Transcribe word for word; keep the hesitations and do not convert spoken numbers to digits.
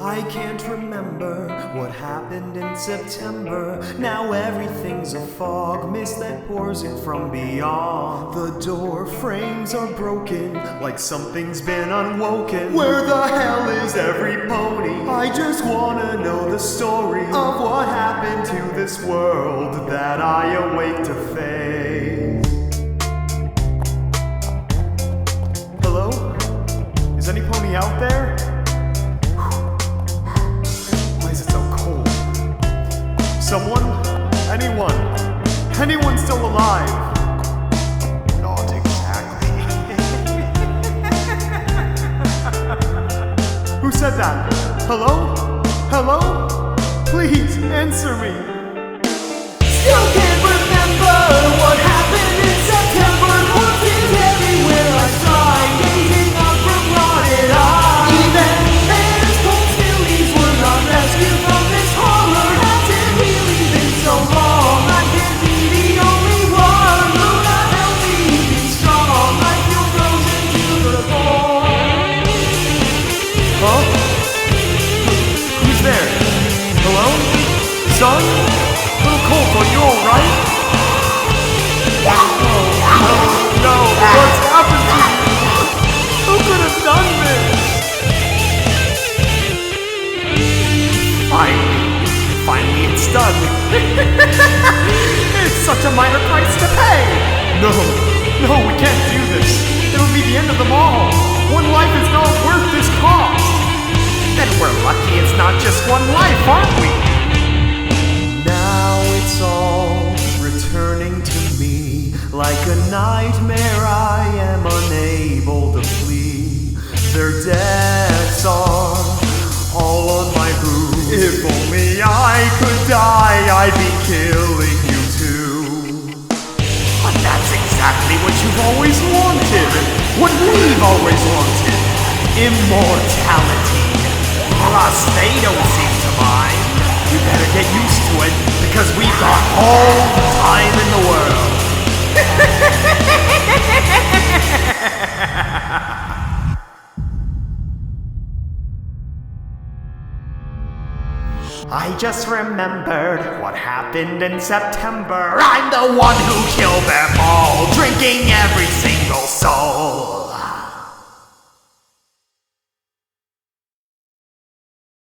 I can't remember what happened in September. Now everything's a fog, mist that pours in from beyond. The door frames are broken, like something's been unwoken. Where the hell is every pony? I just wanna know the story of what happened to this world that I awake to face. Hello? Is any pony out there? Why is it so cold? Someone? Anyone? Anyone still alive? Not exactly. Who said that? Hello? Hello? Please answer me. Still can't remember what happened in September. Corpses everywhere I try, gazing up from rotted eyes. Even Bear's cold stillies were not rescued from this horror. Has it really been so long? I can't be the only one. Luna, help me be strong. I feel frozen to the bone. Huh? Who's there? Hello? Son? Little Colt, are you alright? No, no, what's happened to you? Who could have done this? Finally, finally it's done. It's such a minor price to pay. No, no, we can't do this. It'll be the end of them all. One life is not worth this cost. Then we're lucky it's not just one life, aren't we? Now it's all returning to me. Like a nightmare I am unable to flee. Their deaths are all on my roof. If only I could die, I'd be killing you too. But that's exactly what you've always wanted. What we've always wanted. Immortality. Plus, they don't seem to mind. We better get used to it, because we've got all the time in the world. I just remembered what happened in September. I'm the one who killed them all, drinking every single